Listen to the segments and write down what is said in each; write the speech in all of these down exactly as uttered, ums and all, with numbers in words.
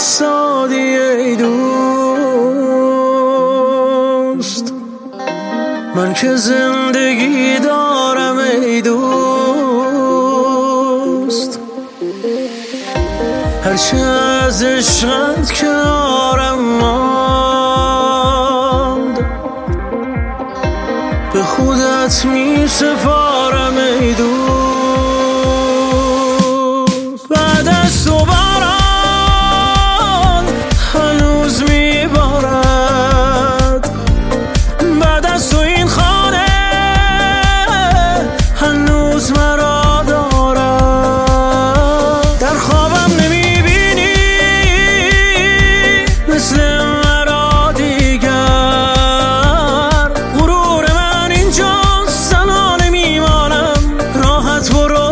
ایستادی ای دوست، من که زندگی دارم ای دوست، هرچه از عشقت کنارم ماند به خودت می سپارم ای دوست. بعد از تو باران هنوز می بارد، بعد از تو این خانه هنوز مرا دارد. در خوابم نمی بینی مثل مرا دیگر، غرور من اینجاست تنها نمیمانم، راحت برو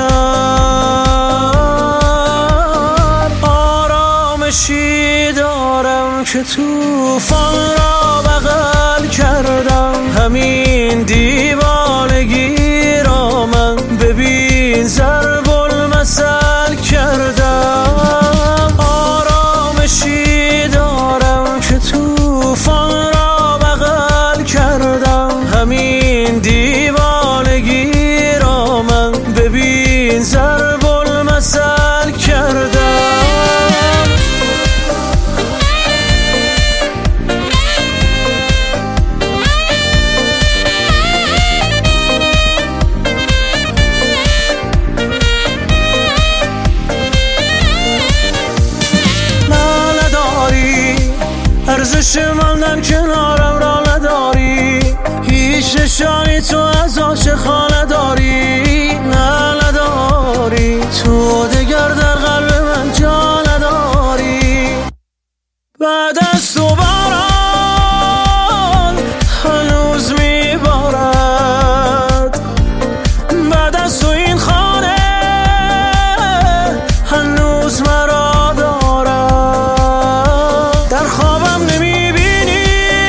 بگذر. آرامشی دارم که توفان را بغل کردم، همین دیوانگی را من ببین ضرب المثل کردم. آرامشی دارم که توفان را بغل کردم، همین دیوانگی را من ببین ضرب المثل کردم. ارزش ماندن کنارم را نداری، هیچ نشانی تو از عاشقان نداری، نه نداری، تو دگر در قلب من جا نداری. بعد از تو باران هنوز می بارد، بعد از تو این خانه هنوز مرا دارد. در خوابم نمی بینی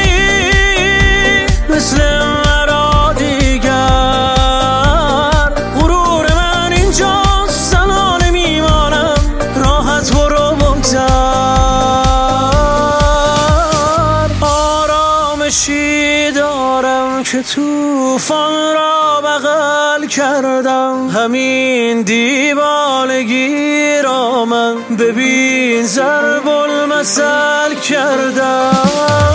مثل مرا دیگر، غرور من اینجاست تنها نمیمانم، راحت برو بگذر. آرامشی دارم که توفان را بغل کردم، همین دیوانگی را من ببین ضرب المثل کردم.